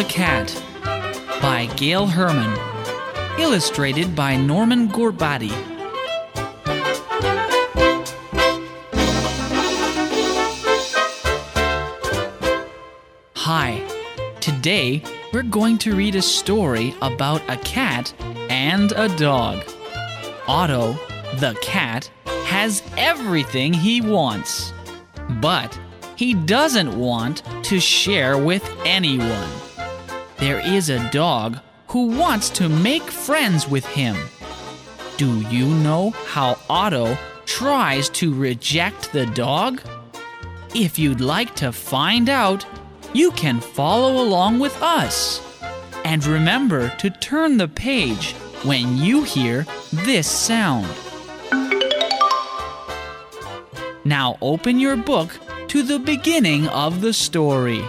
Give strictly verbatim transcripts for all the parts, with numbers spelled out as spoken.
the Cat by Gail Herman. Illustrated by Norman Gorbati. Hi, today we're going to read a story about a cat and a dog. Otto, the cat, has everything he wants, but he doesn't want to share with anyone. There is a dog who wants to make friends with him. Do you know how Otto tries to reject the dog? If you'd like to find out, you can follow along with us. And remember to turn the page when you hear this sound. Now open your book to the beginning of the story.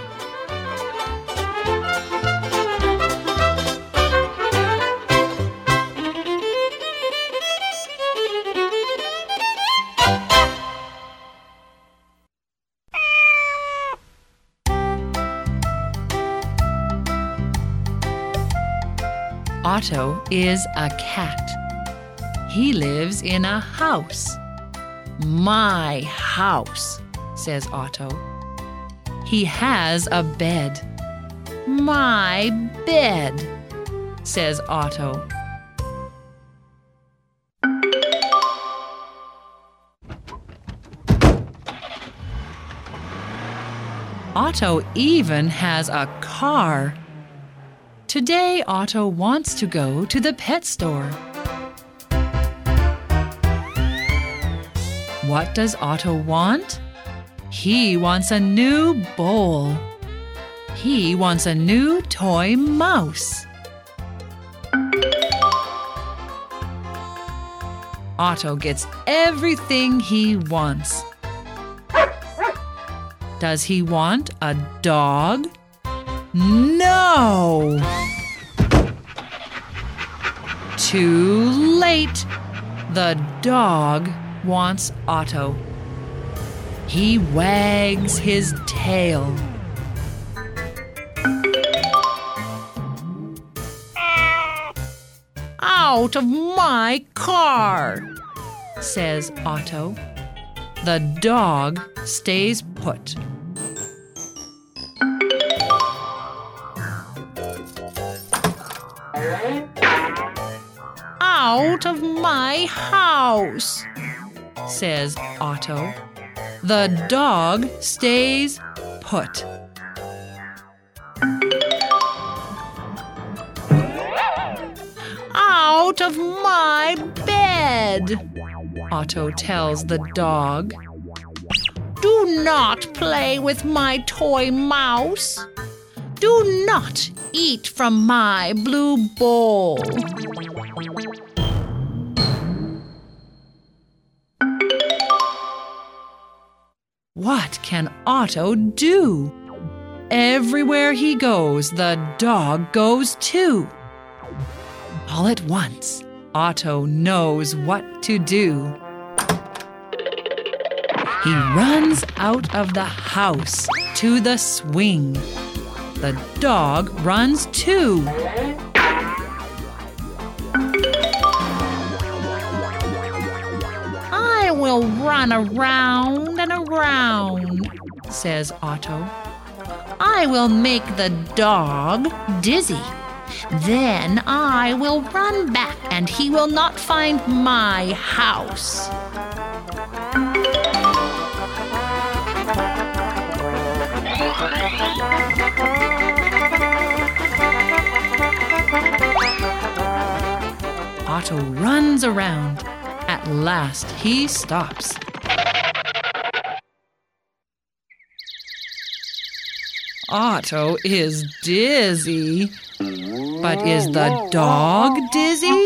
Otto is a cat. He lives in a house. My house, says Otto. He has a bed. My bed, says Otto. Otto even has a car. Today, Otto wants to go to the pet store. What does Otto want? He wants a new bowl. He wants a new toy mouse. Otto gets everything he wants. Does he want a dog? No! Too late. The dog wants Otto. He wags his tail. Out of my car, says Otto. The dog stays put. Out of my house, says Otto. The dog stays put. Out of my bed, Otto tells the dog. Do not play with my toy mouse. Do not eat from my blue bowl. What can Otto do? Everywhere he goes, the dog goes too. All at once, Otto knows what to do. He runs out of the house to the swing. The dog runs too. I will run around and around, says Otto. I will make the dog dizzy. Then I will run back and he will not find my house. Otto runs around. At last he stops. Otto is dizzy. But is the dog dizzy?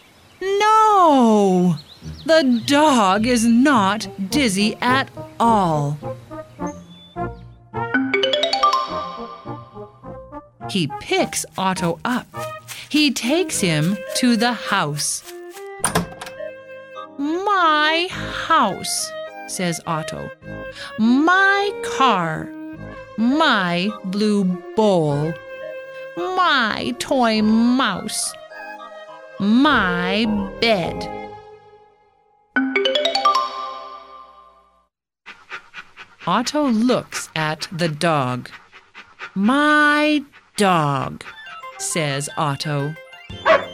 No! The dog is not dizzy at all. He picks Otto up. He takes him to the house. My house, says Otto. My car. My blue bowl. My toy mouse. My bed. Otto looks at the dog. My dog, says Otto.